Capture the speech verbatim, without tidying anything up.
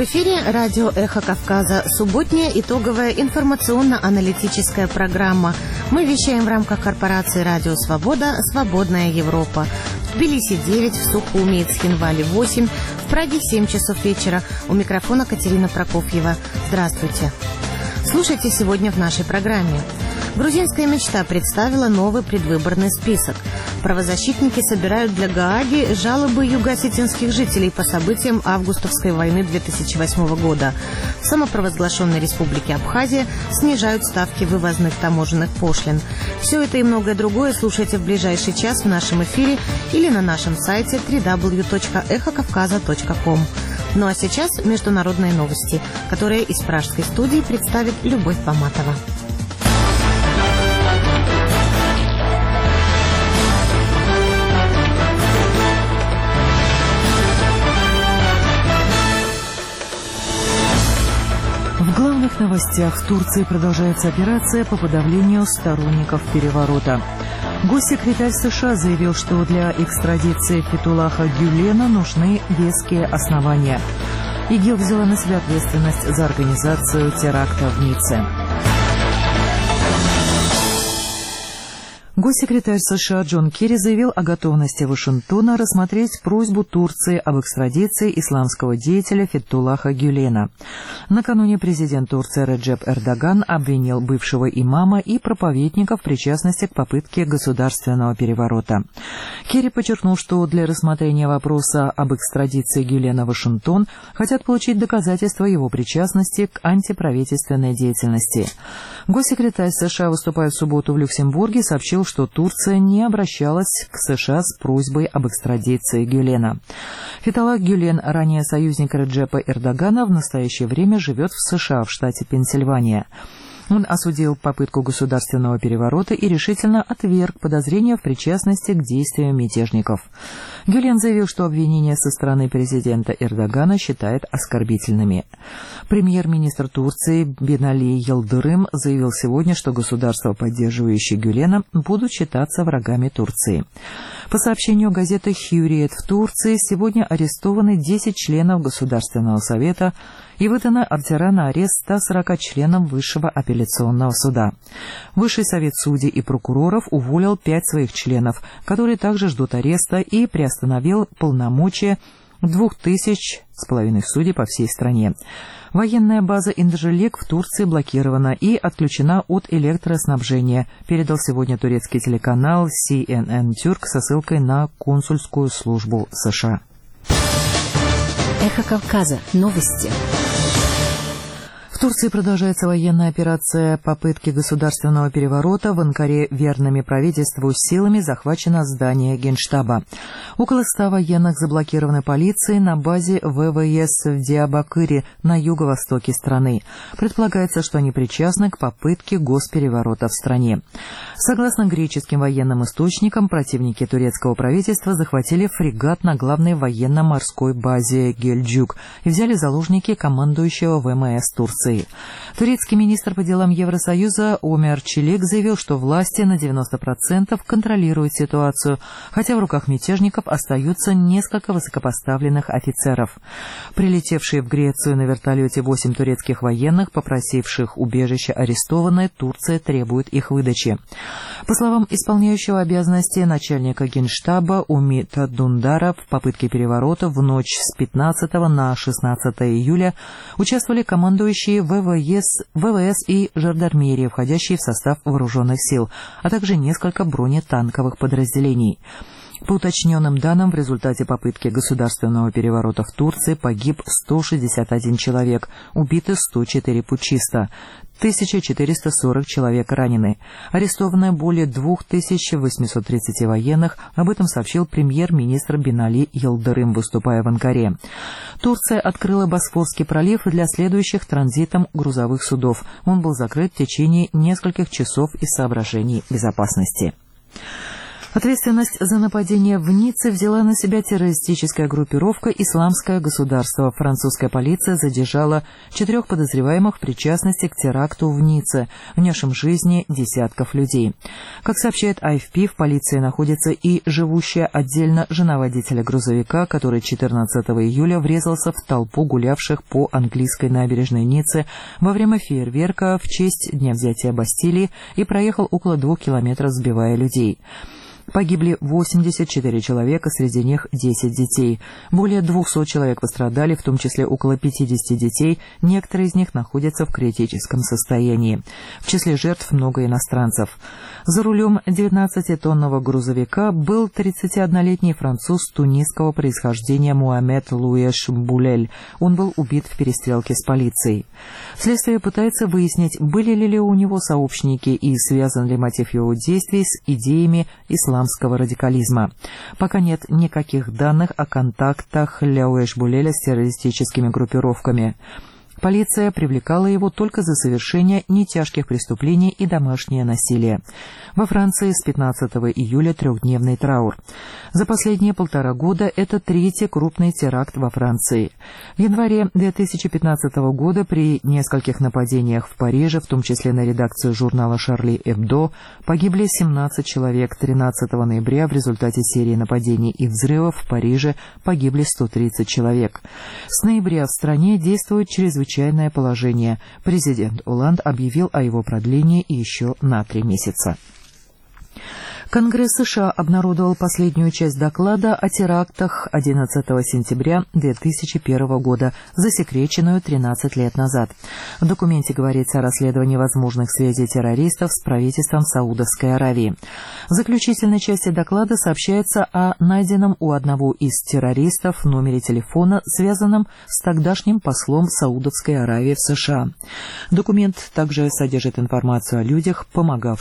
В эфире радио «Эхо Кавказа», субботняя итоговая информационно-аналитическая программа. Мы вещаем в рамках корпорации «Радио Свобода. Свободная Европа». В Тбилиси девять, в Сухуми и Цхинвале восемь, в Праге семь часов вечера. У микрофона Катерина Прокофьева. Здравствуйте. Слушайте сегодня в нашей программе. Грузинская мечта представила новый предвыборный список. Правозащитники собирают для Гааги жалобы юго-осетинских жителей по событиям августовской войны две тысячи восьмого года. В самопровозглашенной республике Абхазия снижают ставки вывозных таможенных пошлин. Все это и многое другое слушайте в ближайший час в нашем эфире или на нашем сайте дабл ю дабл ю дабл ю точка эхо кавказа точка ком. Ну а сейчас международные новости, которые из пражской студии представит Любовь Поматова. В главных новостях: в Турции продолжается операция по подавлению сторонников переворота. Госсекретарь США заявил, что для экстрадиции Фетхуллаха Гюлена нужны веские основания. ИГИЛ взяла на себя ответственность за организацию теракта в Ницце. Госсекретарь США Джон Керри заявил о готовности Вашингтона рассмотреть просьбу Турции об экстрадиции исламского деятеля Фетхуллаха Гюлена. Накануне президент Турции Реджеп Эрдоган обвинил бывшего имама и проповедника в причастности к попытке государственного переворота. Керри подчеркнул, что для рассмотрения вопроса об экстрадиции Гюлена Вашингтон хотят получить доказательства его причастности к антиправительственной деятельности. Госсекретарь США, выступая в субботу в Люксембурге, сообщил, что Турция не обращалась к США с просьбой об экстрадиции Гюлена. Фетхуллах Гюлен, ранее союзник Реджепа Эрдогана, в настоящее время живет в США, в штате Пенсильвания. Он осудил попытку государственного переворота и решительно отверг подозрения в причастности к действиям мятежников. Гюлен заявил, что обвинения со стороны президента Эрдогана считает оскорбительными. Премьер-министр Турции Бинали Йылдырым заявил сегодня, что государства, поддерживающие Гюлена, будут считаться врагами Турции. По сообщению газеты «Хюриет», в Турции сегодня арестованы десять членов Государственного совета и выдана ордера на арест ста сорока членам Высшего апелляционного суда. Высший совет судей и прокуроров уволил пять своих членов, которые также ждут ареста, и приостановил полномочия двух тысяч с половиной судей по всей стране. Военная база Инджелек в Турции блокирована и отключена от электроснабжения, передал сегодня турецкий телеканал си эн эн Тюрк со ссылкой на консульскую службу США. Эхо Кавказа. Новости. В Турции продолжается военная операция попытки государственного переворота. В Анкаре верными правительству силами захвачено здание Генштаба. Около ста военных заблокированы полицией на базе вэ вэ эс в Диабакыре на юго-востоке страны. Предполагается, что они причастны к попытке госпереворота в стране. Согласно греческим военным источникам, противники турецкого правительства захватили фрегат на главной военно-морской базе Гельджук и взяли заложники командующего вэ эм эс Турции. Турецкий министр по делам Евросоюза Омер Челик заявил, что власти на девяносто процентов контролируют ситуацию, хотя в руках мятежников остаются несколько высокопоставленных офицеров. Прилетевшие в Грецию на вертолете восемь турецких военных, попросивших убежище, арестованные, Турция требует их выдачи. По словам исполняющего обязанности начальника Генштаба Умита Дундара, в попытке переворота в ночь с пятнадцатого на шестнадцатое июля участвовали командующие вэ вэ эс, вэ вэ эс и жандармерия, входящие в состав вооруженных сил, а также несколько бронетанковых подразделений. По уточненным данным, в результате попытки государственного переворота в Турции погиб сто шестьдесят один человек, убиты сто четыре путчиста, тысяча четыреста сорок человек ранены. Арестовано более двух тысяч восьмисот тридцати военных, об этом сообщил премьер-министр Бинали Йылдырым, выступая в Анкаре. Турция открыла Босфорский пролив для следующих транзитом грузовых судов. Он был закрыт в течение нескольких часов из соображений безопасности. Ответственность за нападение в Ницце взяла на себя террористическая группировка «Исламское государство». Французская полиция задержала четырех подозреваемых в причастности к теракту в Ницце, внесшим жизни десятков людей. Как сообщает эй эф пи, в полиции находится и живущая отдельно жена водителя грузовика, который четырнадцатого июля врезался в толпу гулявших по английской набережной Ниццы во время фейерверка в честь Дня взятия Бастилии и проехал около двух километров, сбивая людей. Погибли восемьдесят четыре человека, среди них десять детей. Более двухсот человек пострадали, в том числе около пятидесяти детей. Некоторые из них находятся в критическом состоянии. В числе жертв много иностранцев. За рулем девятнадцатитонного грузовика был тридцатиоднолетний француз тунисского происхождения Муаммед Луэш Булель. Он был убит в перестрелке с полицией. Следствие пытается выяснить, были ли у него сообщники и связан ли мотив его действий с идеями исламского радикализма. Пока нет никаких данных о контактах Луэш Булеля с террористическими группировками. Полиция привлекала его только за совершение нетяжких преступлений и домашнее насилие. Во Франции с пятнадцатого июля трехдневный траур. За последние полтора года это третий крупный теракт во Франции. В январе две тысячи пятнадцатого года при нескольких нападениях в Париже, в том числе на редакцию журнала «Шарли Эбдо», погибли семнадцать человек. тринадцатого ноября в результате серии нападений и взрывов в Париже погибли сто тридцать человек. С ноября в стране действует чрезвычайное Чрезвычайное положение. Президент Оланд объявил о его продлении еще на три месяца. Конгресс США обнародовал последнюю часть доклада о терактах одиннадцатого сентября две тысячи первого года, засекреченную тринадцать лет назад. В документе говорится о расследовании возможных связей террористов с правительством Саудовской Аравии. В заключительной части доклада сообщается о найденном у одного из террористов номере телефона, связанном с тогдашним послом Саудовской Аравии в США. Документ также содержит информацию о людях, помогавших